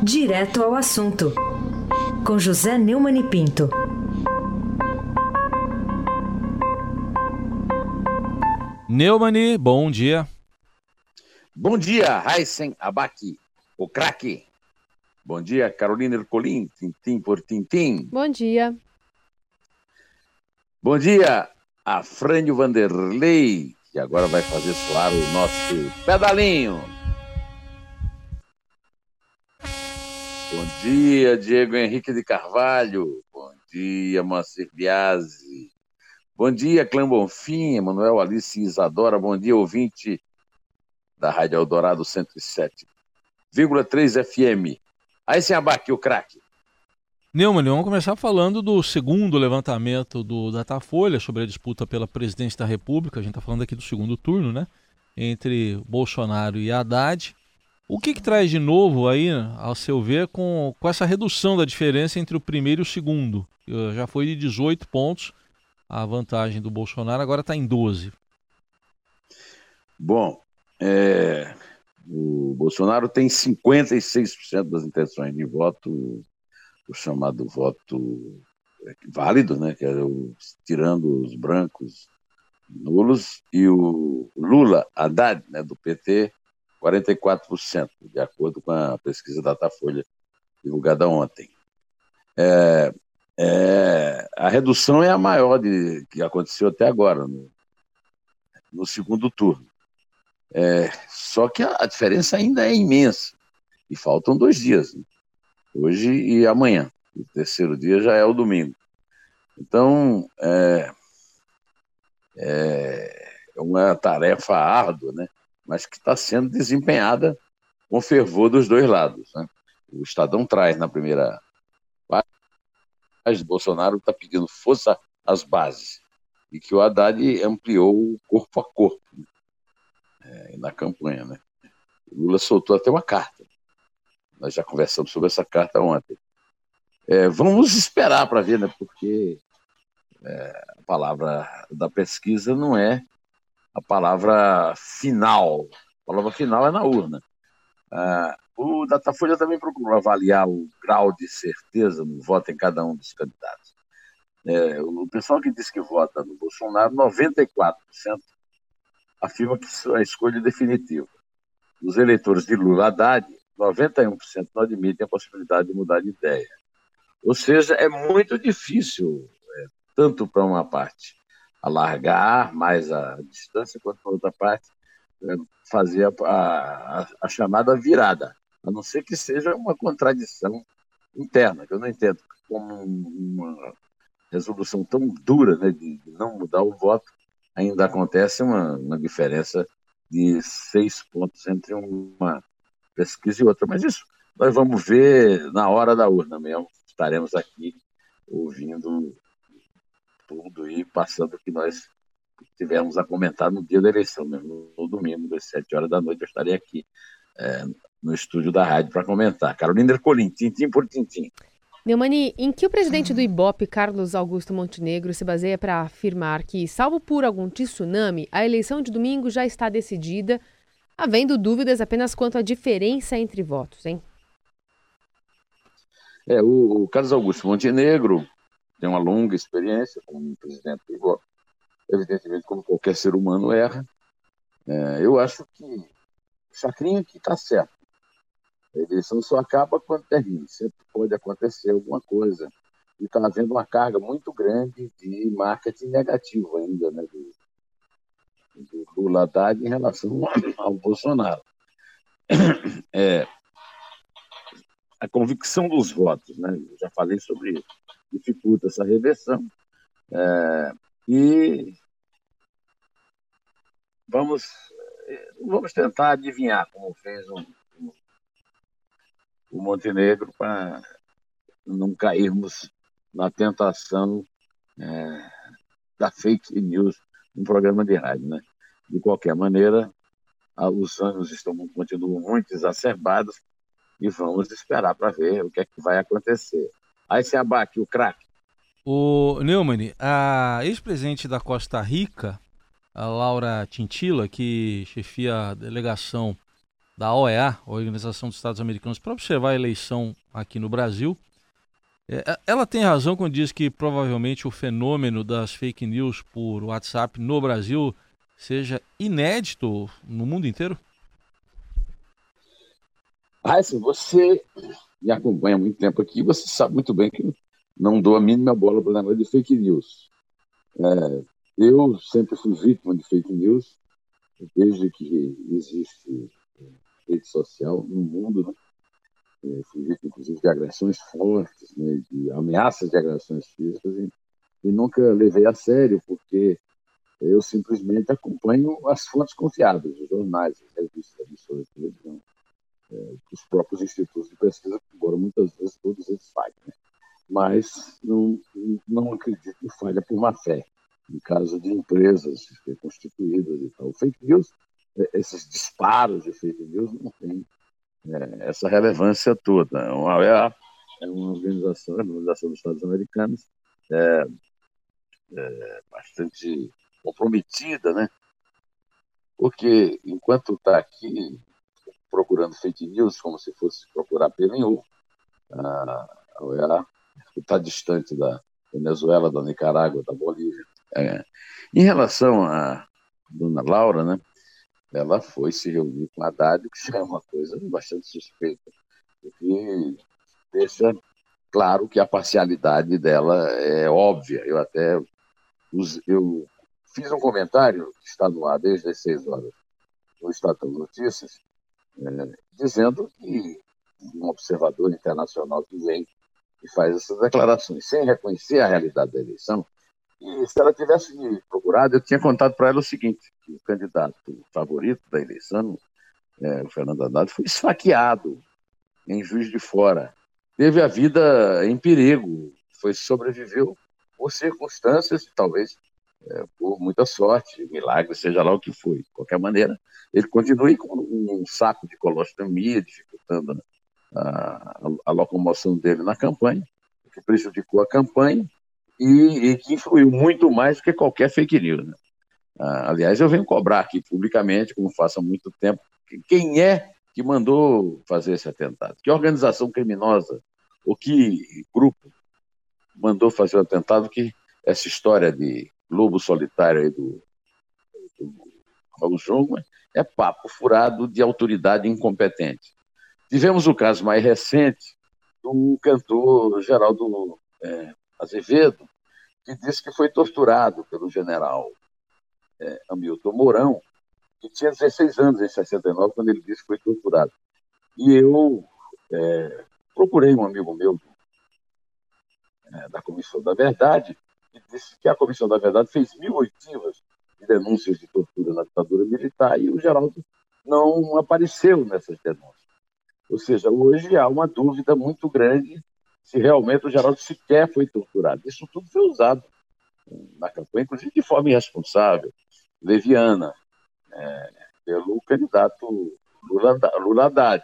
Direto ao assunto, com José Neumann e Pinto. Neumann, bom dia. Bom dia, Raíssen Abac, o craque. Bom dia, Carolina Ercolim, tintim por tintim. Bom dia. Bom dia, Afrânio Vanderlei, que agora vai fazer soar o nosso pedalinho. Bom dia, Diego Henrique de Carvalho. Bom dia, Moacir Biasi. Bom dia, Clã Bonfim, Emanuel Alice Isadora. Bom dia, ouvinte da Rádio Eldorado 107,3 FM. Aí sem abaque, o craque. Neumann, vamos começar falando do segundo levantamento do Datafolha sobre a disputa pela presidência da República. A gente está falando aqui do segundo turno, né? Entre Bolsonaro e Haddad. O que traz de novo aí, ao seu ver, com essa redução da diferença entre o primeiro e o segundo? Já foi de 18 pontos a vantagem do Bolsonaro, agora está em 12. Bom, o Bolsonaro tem 56% das intenções de voto, o chamado voto válido, né, que é tirando os brancos nulos, e o Lula Haddad, né, do PT, 44%, de acordo com a pesquisa Datafolha divulgada ontem. A redução é a maior que aconteceu até agora, no segundo turno. Só que a diferença ainda é imensa, e faltam 2 dias, né? Hoje e amanhã. O terceiro dia já é o domingo. Então, é uma tarefa árdua, né? Mas que está sendo desempenhada com fervor dos dois lados, né? O Estadão traz na primeira página, Bolsonaro está pedindo força às bases, e que o Haddad ampliou o corpo a corpo, né? Na campanha, né? O Lula soltou até uma carta. Nós já conversamos sobre essa carta ontem. Vamos esperar para ver, né? Porque a palavra da pesquisa não é a palavra final. A palavra final é na urna. O Datafolha também procurou avaliar o grau de certeza no voto em cada um dos candidatos. O pessoal que diz que vota no Bolsonaro, 94% afirma que isso é a escolha definitiva. Os eleitores de Lula Haddad, 91% não admitem a possibilidade de mudar de ideia. Ou seja, é muito difícil, tanto para uma parte alargar mais a distância, quanto para outra parte fazer a chamada virada, a não ser que seja uma contradição interna, que eu não entendo como uma resolução tão dura, né, de não mudar o voto, ainda acontece uma diferença de 6 pontos entre uma pesquisa e outra. Mas isso nós vamos ver na hora da urna mesmo. Estaremos aqui ouvindo tudo e passando o que nós tivemos a comentar no dia da eleição, mesmo no domingo, às 7 horas da noite, eu estarei aqui no estúdio da rádio para comentar. Carolina Ercolim, tintim por tintim. Neumann, em que o presidente do Ibope, Carlos Augusto Montenegro, se baseia para afirmar que, salvo por algum tsunami, a eleição de domingo já está decidida, havendo dúvidas apenas quanto à diferença entre votos, hein? O Carlos Augusto Montenegro tem uma longa experiência como presidente do Ibope. Evidentemente, como qualquer ser humano erra. Eu acho que Chacrinha que está certo. A eleição só acaba quando termina. Sempre pode acontecer alguma coisa. E está havendo uma carga muito grande de marketing negativo ainda, né, do Lula Haddad em relação ao Bolsonaro. A convicção dos votos, né? Eu já falei sobre isso. Dificulta essa reversão. E vamos tentar adivinhar como fez o Montenegro, para não cairmos na tentação da fake news no programa de rádio, né? De qualquer maneira, os ânimos continuam muito exacerbados e vamos esperar para ver o que é que vai acontecer. Aí se abate o craque. O Neumann, a ex-presidente da Costa Rica, a Laura Chinchilla, que chefia a delegação da OEA, Organização dos Estados Americanos, para observar a eleição aqui no Brasil. Ela tem razão quando diz que provavelmente o fenômeno das fake news por WhatsApp no Brasil seja inédito no mundo inteiro? Assim, você me acompanha há muito tempo aqui, você sabe muito bem que eu não dou a mínima bola para o negócio de fake news. Eu sempre fui vítima de fake news, desde que existe rede social no mundo, né? Fui vítima, inclusive, de agressões fortes, né? De ameaças de agressões físicas, e nunca levei a sério, porque eu simplesmente acompanho as fontes confiáveis, os jornais, as revistas, as emissoras de televisão, os próprios institutos de pesquisa, embora muitas vezes todos eles falhem, né? Mas não acredito em falha por má fé, em caso de empresas constituídas e tal. Fake news, esses disparos de fake news não têm essa relevância toda. A OEA é uma organização dos Estados Americanos, bastante comprometida, né? Porque enquanto está aqui procurando fake news como se fosse procurar pelo em ovo, a OEA está distante da Venezuela, da Nicarágua, da Bolívia. Em relação à dona Laura, né? Ela foi se reunir com a Haddad, que já é uma coisa bastante suspeita, porque deixa claro que a parcialidade dela é óbvia. Eu fiz um comentário que está no ar desde as 6 horas no Estadão Notícias, dizendo que um observador internacional que vem e faz essas declarações sem reconhecer a realidade da eleição, e se ela tivesse me procurado, eu tinha contado para ela o seguinte, que o candidato favorito da eleição, o Fernando Haddad, foi esfaqueado em Juiz de Fora. Teve a vida em perigo, sobreviveu por circunstâncias, talvez por muita sorte, milagre, seja lá o que foi. De qualquer maneira, ele continue com um saco de colostomia, dificultando a locomoção dele na campanha, que prejudicou a campanha e que influiu muito mais do que qualquer fake news, né? Aliás, eu venho cobrar aqui publicamente, como faço há muito tempo, quem é que mandou fazer esse atentado? Que organização criminosa ou que grupo mandou fazer o atentado? Que essa história de lobo solitário aí do Raul Jungmann é papo furado de autoridade incompetente. Tivemos o caso mais recente do cantor Geraldo Azevedo, que disse que foi torturado pelo general Hamilton Mourão, que tinha 16 anos em 69, quando ele disse que foi torturado. E eu procurei um amigo meu da Comissão da Verdade, que disse que a Comissão da Verdade fez 1000 oitivas de denúncias de tortura na ditadura militar e o Geraldo não apareceu nessas denúncias. Ou seja, hoje há uma dúvida muito grande se realmente o Geraldo sequer foi torturado. Isso tudo foi usado na campanha, inclusive de forma irresponsável, leviana, pelo candidato Lula Haddad.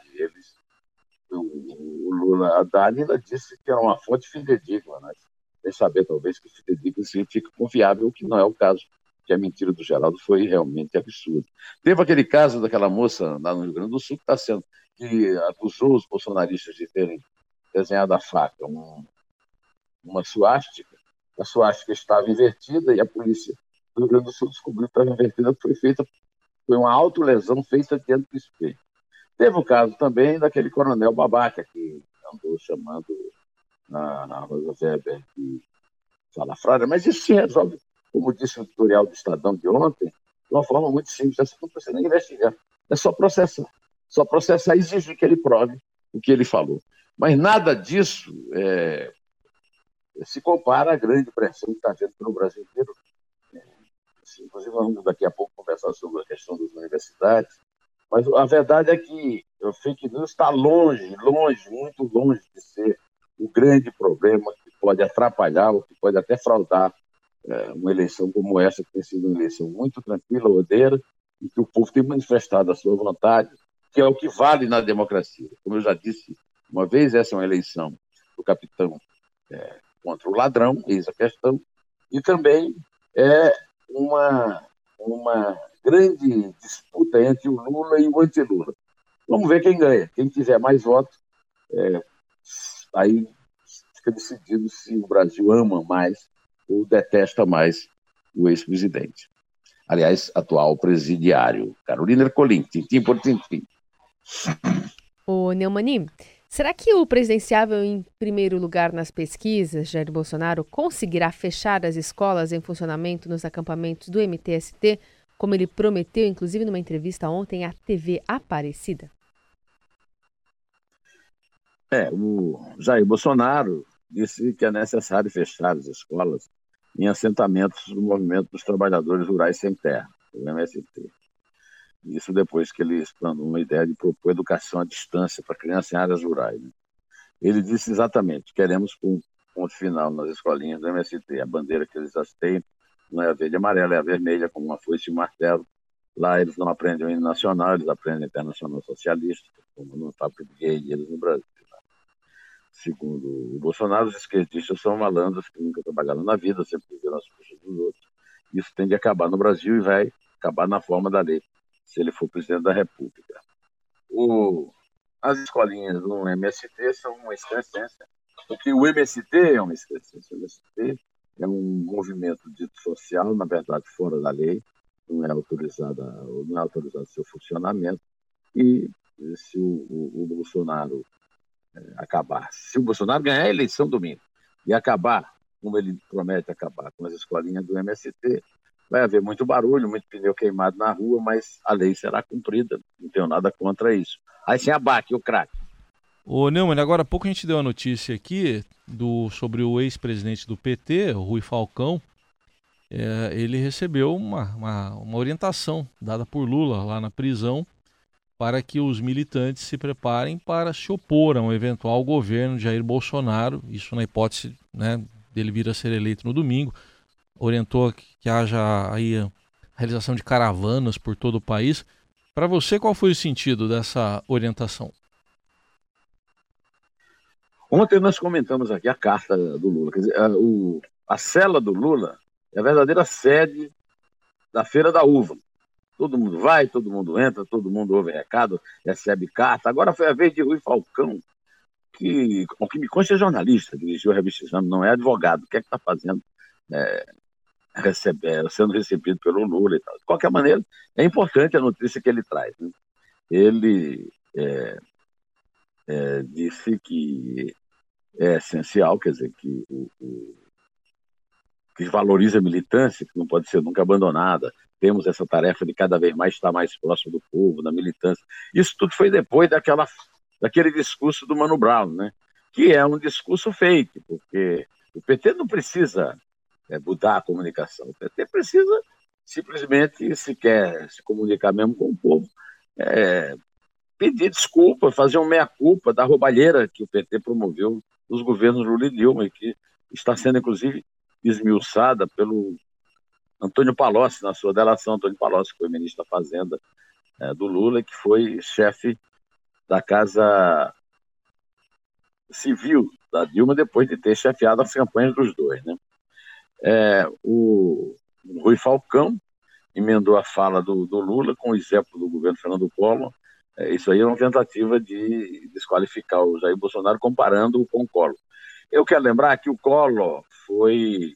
O Lula Haddad ainda disse que era uma fonte fidedigna, né? Sem saber, talvez, que fidedigna significa confiável, o que não é o caso, que a mentira do Geraldo foi realmente absurda. Teve aquele caso daquela moça lá no Rio Grande do Sul que acusou os bolsonaristas de terem desenhado a faca, uma suástica. A suástica estava invertida e a polícia do Rio Grande do Sul descobriu que estava invertida, foi uma autolesão feita diante do espelho. Teve o caso também daquele coronel babaca que andou chamando a Rosa Weber de salafrária, mas isso se resolve, como disse o editorial do Estadão de ontem, de uma forma muito simples. Você não precisa nem investigar, é só processar. Só processar exige que ele prove o que ele falou. Mas nada disso se compara à grande pressão que está havendo pelo Brasil inteiro. Inclusive, vamos daqui a pouco conversar sobre a questão das universidades. Mas a verdade é que o fake news está longe, muito longe de ser o grande problema que pode atrapalhar ou que pode até fraudar uma eleição como essa, que tem sido uma eleição muito tranquila, ordeira, e que o povo tem manifestado a sua vontade, que é o que vale na democracia. Como eu já disse uma vez, essa é uma eleição do capitão contra o ladrão, eis a questão, e também é uma grande disputa entre o Lula e o anti-Lula. Vamos ver quem ganha. Quem tiver mais votos, aí fica decidido se o Brasil ama mais ou detesta mais o ex-presidente. Aliás, atual presidiário. Carolina Ercolim, tintim por tintim. Ô, Neumani, será que o presidenciável em primeiro lugar nas pesquisas, Jair Bolsonaro, conseguirá fechar as escolas em funcionamento nos acampamentos do MTST, como ele prometeu, inclusive numa entrevista ontem à TV Aparecida? O Jair Bolsonaro disse que é necessário fechar as escolas em assentamentos do Movimento dos Trabalhadores Rurais Sem Terra, o MST. Isso depois que ele explanou uma ideia de propor educação à distância para crianças em áreas rurais. Né? Ele disse exatamente: queremos um ponto final nas escolinhas do MST. A bandeira que eles hasteiam não é a verde e amarela, é a vermelha, com uma foice e um martelo. Lá eles não aprendem o hino nacional, eles aprendem a Internacional Socialista, como não está português eles no Brasil. Segundo o Bolsonaro, os esquerdistas são malandros que nunca trabalharam na vida, sempre viveram as custas dos outros. Isso tem de acabar no Brasil e vai acabar na forma da lei, se ele for presidente da República. As escolinhas do MST são uma excrescência, porque o MST é uma excrescência. O MST é um movimento dito social, na verdade, fora da lei, não é autorizado seu funcionamento, e se o Bolsonaro acabar, se o Bolsonaro ganhar a eleição domingo e acabar, como ele promete acabar, com as escolinhas do MST, vai haver muito barulho, muito pneu queimado na rua, mas a lei será cumprida, não tenho nada contra isso. Aí sem abaque, o craque. Ô Neumann, agora há pouco a gente deu a notícia aqui sobre o ex-presidente do PT, o Rui Falcão. Ele recebeu uma orientação dada por Lula lá na prisão para que os militantes se preparem para se opor a um eventual governo de Jair Bolsonaro, isso na hipótese, né, dele vir a ser eleito no domingo. Orientou que haja aí a realização de caravanas por todo o país. Para você, qual foi o sentido dessa orientação? Ontem nós comentamos aqui a carta do Lula. Quer dizer, a cela do Lula é a verdadeira sede da Feira da Uva. Todo mundo vai, todo mundo entra, todo mundo ouve recado, recebe carta. Agora foi a vez de Rui Falcão, que, ao que me consta, é jornalista, dirigiu a revista Exame, não é advogado. O que é que está fazendo? Sendo recebido pelo Lula e tal. De qualquer maneira, é importante a notícia que ele traz. Né? Ele disse que é essencial, quer dizer, que valoriza a militância, que não pode ser nunca abandonada. Temos essa tarefa de cada vez mais estar mais próximo do povo, da militância. Isso tudo foi depois daquele discurso do Mano Brown, né? Que é um discurso fake, porque o PT não precisa mudar a comunicação. O PT precisa simplesmente, se quer se comunicar mesmo com o povo, pedir desculpa, fazer um meia-culpa da roubalheira que o PT promoveu nos governos Lula e Dilma, e que está sendo, inclusive, esmiuçada pelo Antônio Palocci, na sua delação. Antônio Palocci, que foi ministro da Fazenda do Lula, e que foi chefe da Casa Civil da Dilma, depois de ter chefiado as campanhas dos dois. Né? O Rui Falcão emendou a fala do Lula com o exemplo do governo Fernando Collor. Isso aí é uma tentativa de desqualificar o Jair Bolsonaro, comparando-o com o Collor. Eu quero lembrar que o Collor foi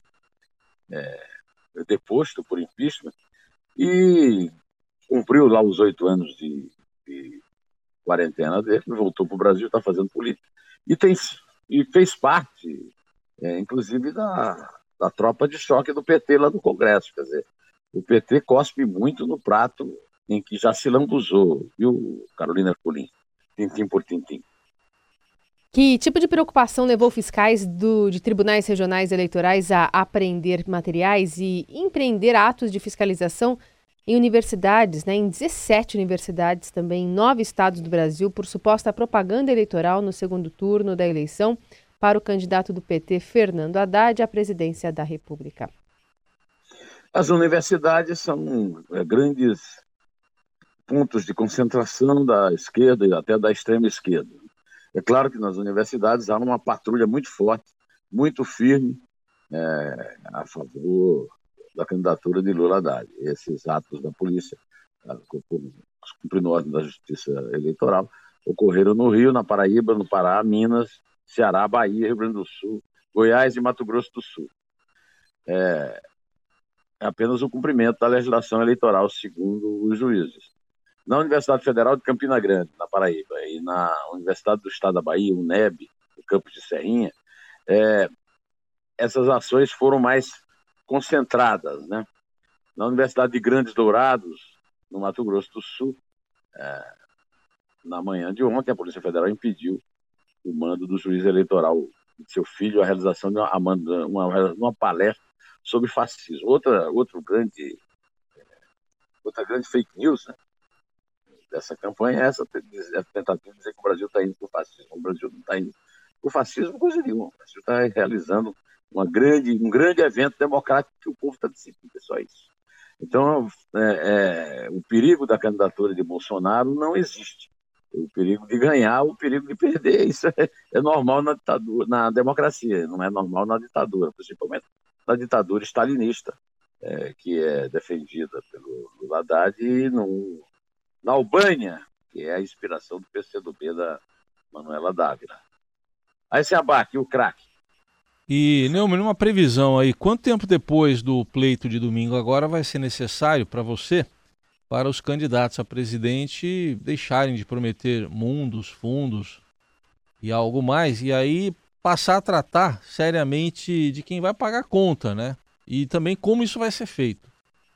deposto por impeachment e cumpriu lá os 8 anos de quarentena dele, voltou para o Brasil, está fazendo política. E fez parte, inclusive, da tropa de choque do PT lá no Congresso. Quer dizer, o PT cospe muito no prato em que já se lambuzou, viu, Carolina Ercolim? Tintim por tintim. Que tipo de preocupação levou fiscais de tribunais regionais eleitorais a apreender materiais e empreender atos de fiscalização em universidades, né, em 17 universidades também, em 9 estados do Brasil, por suposta propaganda eleitoral no segundo turno da eleição para o candidato do PT, Fernando Haddad, à presidência da República? As universidades são grandes pontos de concentração da esquerda e até da extrema esquerda. É claro que nas universidades há uma patrulha muito forte, muito firme, a favor da candidatura de Lula Haddad. Esses atos da polícia cumprindo ordem da Justiça Eleitoral, ocorreram no Rio, na Paraíba, no Pará, Minas, Ceará, Bahia, Rio Grande do Sul, Goiás e Mato Grosso do Sul. É apenas o cumprimento da legislação eleitoral, segundo os juízes. Na Universidade Federal de Campina Grande, na Paraíba, e na Universidade do Estado da Bahia, UNEB, no campus de Serrinha, essas ações foram mais concentradas, né? Na Universidade de Grandes Dourados, no Mato Grosso do Sul, na manhã de ontem, a Polícia Federal impediu o mando do juiz eleitoral de seu filho a realização de uma palestra sobre fascismo. Outra grande fake news, né, dessa campanha é essa tentativa de dizer que o Brasil está indo para o fascismo. O Brasil não está indo para o fascismo, coisa nenhuma. O Brasil está realizando um grande evento democrático que o povo está decidindo, é só isso. Então, o perigo da candidatura de Bolsonaro não existe. O perigo de ganhar, o perigo de perder, isso é normal na democracia, não é normal na ditadura, principalmente na ditadura stalinista, que é defendida pelo Lula Haddad, e na Albânia, que é a inspiração do PCdoB da Manuela Dávila. Aí se abate o craque. E, Neumann, uma previsão aí, quanto tempo depois do pleito de domingo agora vai ser necessário para você, para os candidatos a presidente deixarem de prometer mundos, fundos e algo mais, e aí passar a tratar seriamente de quem vai pagar a conta, né? E também como isso vai ser feito.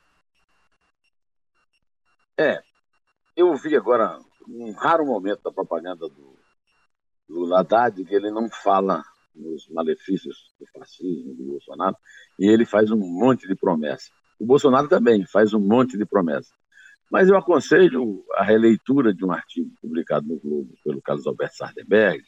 Eu vi agora um raro momento da propaganda do Lula Haddad, que ele não fala nos malefícios do fascismo, do Bolsonaro, e ele faz um monte de promessas. O Bolsonaro também faz um monte de promessas. Mas eu aconselho a releitura de um artigo publicado no Globo pelo Carlos Alberto Sardenberg.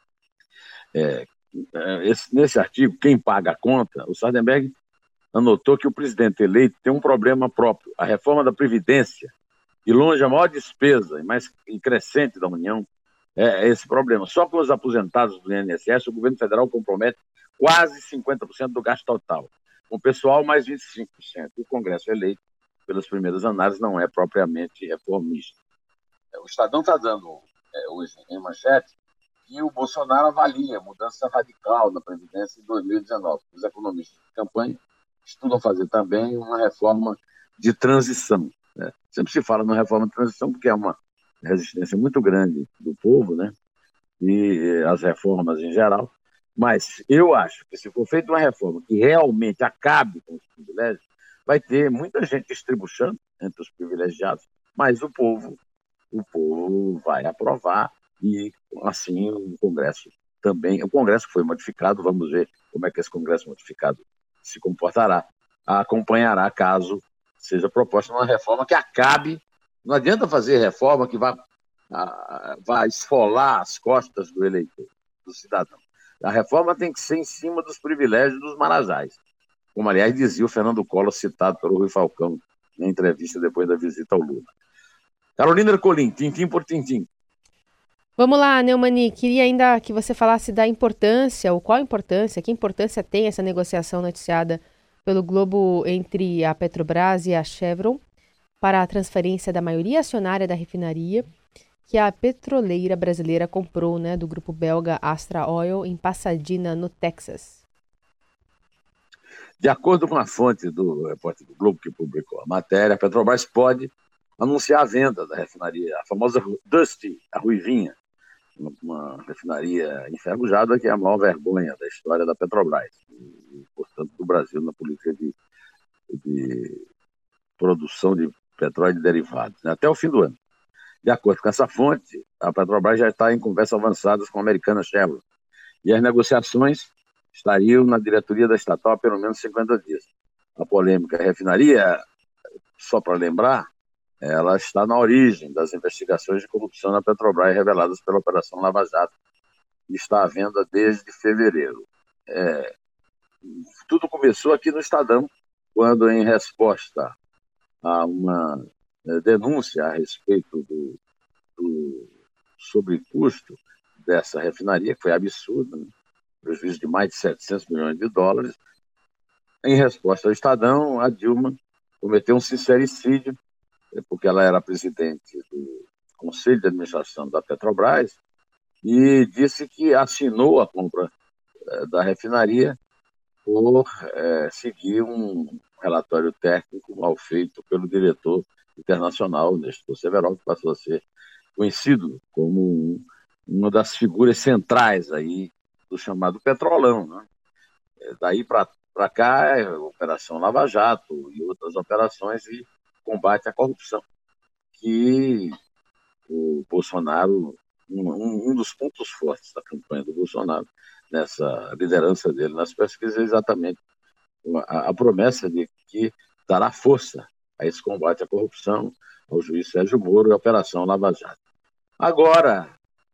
Nesse artigo, Quem Paga a Conta, o Sardenberg anotou que o presidente eleito tem um problema próprio. A reforma da Previdência, de longe a maior despesa e crescente da União, é esse problema. Só com os aposentados do INSS, o governo federal compromete quase 50% do gasto total. Com o pessoal, mais 25%. O Congresso eleito, pelas primeiras análises, não é propriamente reformista. O Estadão está dando hoje em manchete que o Bolsonaro avalia mudança radical na Previdência em 2019. Os economistas de campanha estudam fazer também uma reforma de transição. Né? Sempre se fala numa reforma de transição porque é uma resistência muito grande do povo, né? E as reformas em geral. Mas eu acho que se for feita uma reforma que realmente acabe com os privilégios, vai ter muita gente distribuindo entre os privilegiados, mas o povo vai aprovar e assim o Congresso também. O Congresso foi modificado, vamos ver como é que esse Congresso modificado se comportará, acompanhará caso seja proposta uma reforma que acabe. Não adianta fazer reforma que vai esfolar as costas do eleitor, do cidadão. A reforma tem que ser em cima dos privilégios dos marajás, como, aliás, dizia o Fernando Collor, citado pelo Rui Falcão na entrevista depois da visita ao Lula. Carolina Ercolim, tintim por tintim. Vamos lá, Neumani, queria ainda que você falasse da importância, ou qual a importância, que importância tem essa negociação noticiada pelo Globo entre a Petrobras e a Chevron para a transferência da maioria acionária da refinaria que a petroleira brasileira comprou, né, do grupo belga Astra Oil em Pasadena, no Texas. De acordo com a fonte do repórter do Globo que publicou a matéria, a Petrobras pode anunciar a venda da refinaria, a famosa Dusty, a Ruivinha, uma refinaria enferrujada que é a maior vergonha da história da Petrobras e, portanto, do Brasil na política de produção de petróleo e derivados, né, até o fim do ano. De acordo com essa fonte, a Petrobras já está em conversas avançadas com a americana Chevron e as negociações estariam na diretoria da estatal há pelo menos 50 dias. A polêmica refinaria, só para lembrar, ela está na origem das investigações de corrupção na Petrobras reveladas pela Operação Lava Jato e está à venda desde fevereiro. Tudo começou aqui no Estadão, quando, em resposta a uma denúncia a respeito do sobrecusto dessa refinaria, que foi absurdo, né? Prejuízo de mais de 700 milhões de dólares, em resposta ao Estadão, a Dilma cometeu um sincericídio porque ela era presidente do Conselho de Administração da Petrobras, e disse que assinou a compra da refinaria por seguir um relatório técnico mal feito pelo diretor internacional, Nestor Severov, que passou a ser conhecido como uma das figuras centrais aí do chamado Petrolão, né? Daí para cá, Operação Lava Jato e outras operações de combate à corrupção, que o Bolsonaro, um dos pontos fortes da campanha do Bolsonaro, nessa liderança dele nas pesquisas, é exatamente a promessa de que dará força a esse combate à corrupção, ao juiz Sérgio Moro e à Operação Lava Jato. Agora,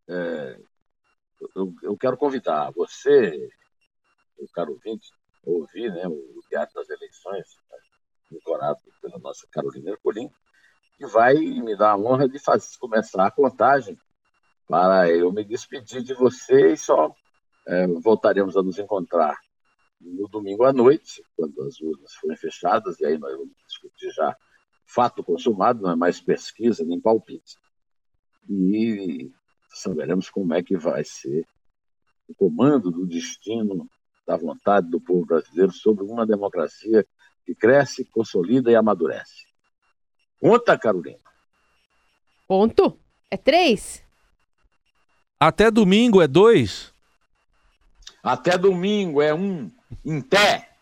eu quero convidar você, o caro ouvinte, a ouvir, né, o Diário das Eleições, decorado pela nossa Carolina Ercolim, que vai me dar a honra de começar a contagem para eu me despedir de você e só voltaremos a nos encontrar no domingo à noite, quando as urnas forem fechadas, e aí nós vamos discutir já fato consumado, não é mais pesquisa nem palpite. E saberemos como é que vai ser o comando do destino, da vontade do povo brasileiro sobre uma democracia que cresce, consolida e amadurece. Conta, Carolina. Ponto. É 3. Até domingo é 2. Até domingo é 1. Em pé.